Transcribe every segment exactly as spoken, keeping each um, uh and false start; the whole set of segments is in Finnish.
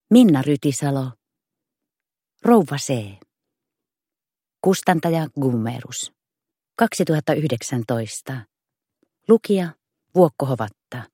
Minna Rytisalo, Rouva C. Kustantaja Gummerus. kaksituhattayhdeksäntoista. Lukija Vuokko Hovatta.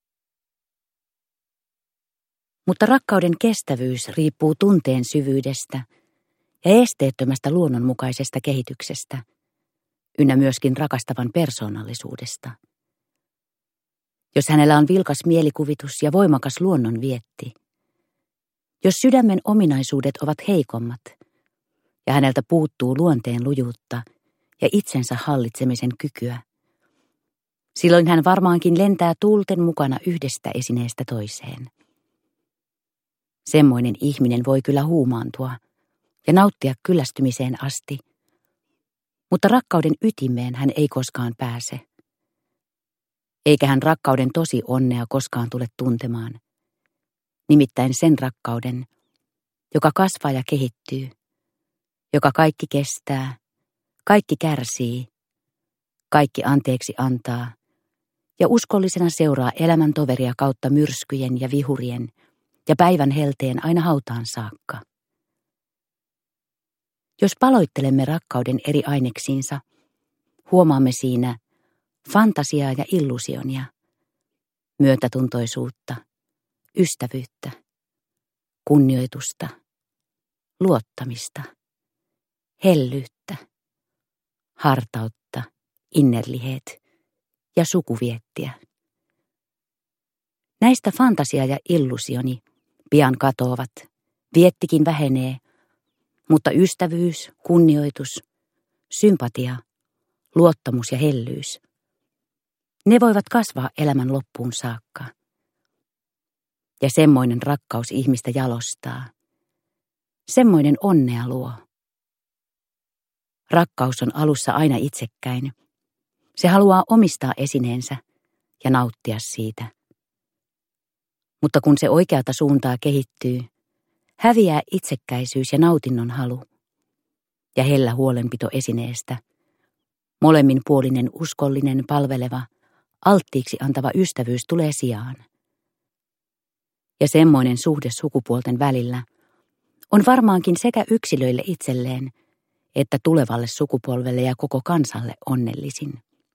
Mutta rakkauden kestävyys riippuu tunteen syvyydestä ja esteettömästä luonnonmukaisesta kehityksestä, ynnä myöskin rakastavan persoonallisuudesta. Jos hänellä on vilkas mielikuvitus ja voimakas luonnonvietti, jos sydämen ominaisuudet ovat heikommat ja häneltä puuttuu luonteen lujuutta ja itsensä hallitsemisen kykyä, silloin hän varmaankin lentää tuulten mukana yhdestä esineestä toiseen. Semmoinen ihminen voi kyllä huumaantua ja nauttia kyllästymiseen asti, mutta rakkauden ytimeen hän ei koskaan pääse. Eikä hän rakkauden tosi onnea koskaan tule tuntemaan, nimittäin sen rakkauden, joka kasvaa ja kehittyy, joka kaikki kestää, kaikki kärsii, kaikki anteeksi antaa ja uskollisena seuraa elämän toveria kautta myrskyjen ja vihurien ja päivän helteen aina hautaan saakka. Jos paloittelemme rakkauden eri aineksiinsa, huomaamme siinä fantasiaa ja illusionia, myötätuntoisuutta, ystävyyttä, kunnioitusta, luottamista, hellyyttä, hartautta, innerliheet ja sukuviettiä. Näistä fantasia ja illusioni pian katoavat, viettikin vähenee, mutta ystävyys, kunnioitus, sympatia, luottamus ja hellyys, ne voivat kasvaa elämän loppuun saakka. Ja semmoinen rakkaus ihmistä jalostaa. Semmoinen onnea luo. Rakkaus on alussa aina itsekkäin. Se haluaa omistaa esineensä ja nauttia siitä. Mutta kun se oikeata suuntaa kehittyy, häviää itsekkäisyys ja nautinnon halu ja hellä huolenpito esineestä. Molemminpuolinen, uskollinen, palveleva, alttiiksi antava ystävyys tulee sijaan. Ja semmoinen suhde sukupuolten välillä on varmaankin sekä yksilöille itselleen että tulevalle sukupolvelle ja koko kansalle onnellisin.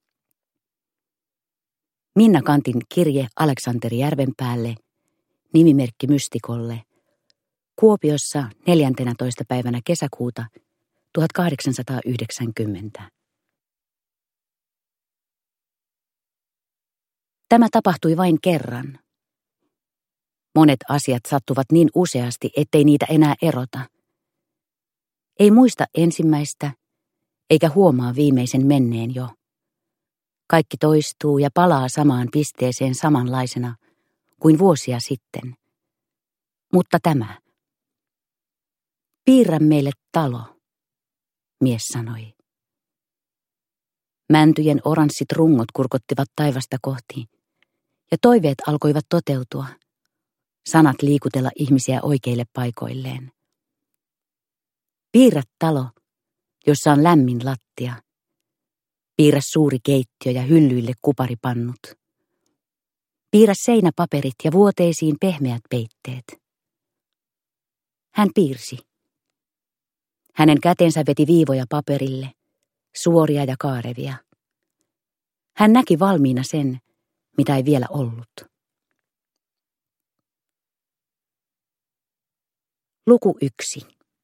Minna Kantin kirje Aleksanteri Järvenpäälle, nimimerkki Mystikolle, Kuopiossa neljäntenätoista päivänä kesäkuuta tuhatkahdeksansataayhdeksänkymmentä. Tämä tapahtui vain kerran. Monet asiat sattuvat niin useasti, ettei niitä enää erota. Ei muista ensimmäistä, eikä huomaa viimeisen menneen jo. Kaikki toistuu ja palaa samaan pisteeseen samanlaisena kuin vuosia sitten. Mutta tämä. Piirrä meille talo, mies sanoi. Mäntyjen oranssit rungot kurkottivat taivasta kohti, ja toiveet alkoivat toteutua. Sanat liikutella ihmisiä oikeille paikoilleen. Piirrä talo, jossa on lämmin lattia. Piirrä suuri keittiö ja hyllyille kuparipannut. Piirrä seinäpaperit ja vuoteisiin pehmeät peitteet. Hän piirsi. Hänen kätensä veti viivoja paperille, suoria ja kaarevia. Hän näki valmiina sen, mitä ei vielä ollut. Luku yksi.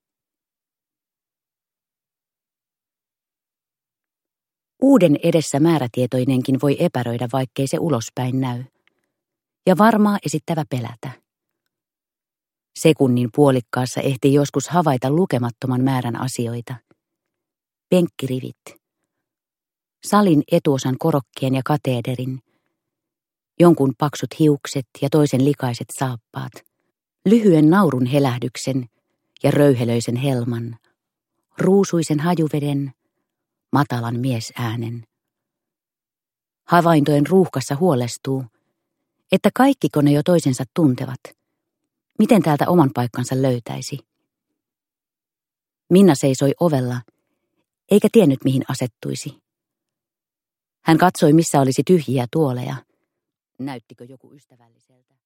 Uuden edessä määrätietoinenkin voi epäröidä, vaikkei se ulospäin näy, ja varmaa esittävä pelätä. Sekunnin puolikkaassa ehtii joskus havaita lukemattoman määrän asioita. Penkkirivit, salin etuosan korokkeen ja kateederin, jonkun paksut hiukset ja toisen likaiset saappaat, lyhyen naurun helähdyksen ja röyhelöisen helman, ruusuisen hajuveden, matalan miesäänen. Havaintojen ruuhkassa huolestuu, että kaikkiko ne jo toisensa tuntevat. Miten täältä oman paikkansa löytäisi? Minna seisoi ovella, eikä tiennyt mihin asettuisi. Hän katsoi, missä olisi tyhjiä tuoleja. Näyttikö joku ystävälliseltä?